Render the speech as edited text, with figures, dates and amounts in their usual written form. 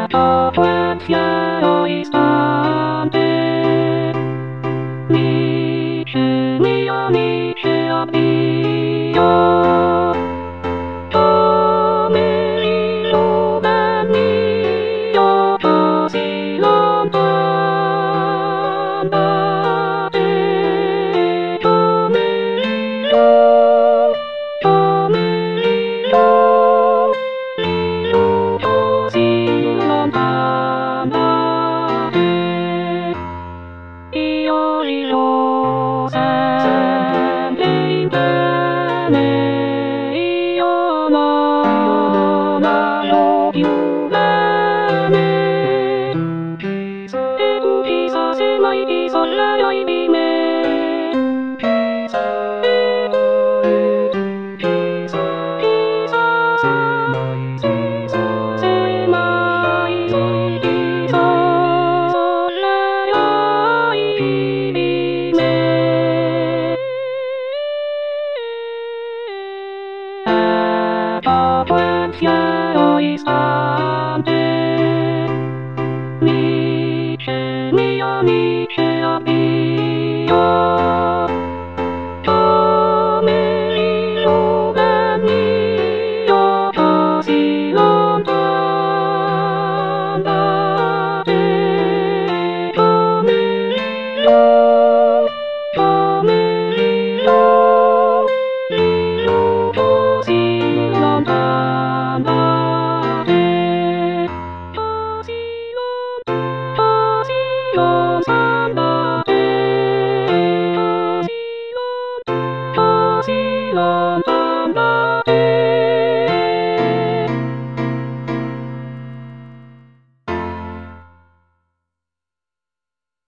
frecuencia hoy instante. Nietzsche, mio Nietzsche addio. Come il ben mio così lontano da te. Come l'io così lontano da te. Io sempre in bene, io non amo più bene. E tu chissà se mai ti sorgerai di me. Se mai ti sorgerai di me. Frecuencia hoy está.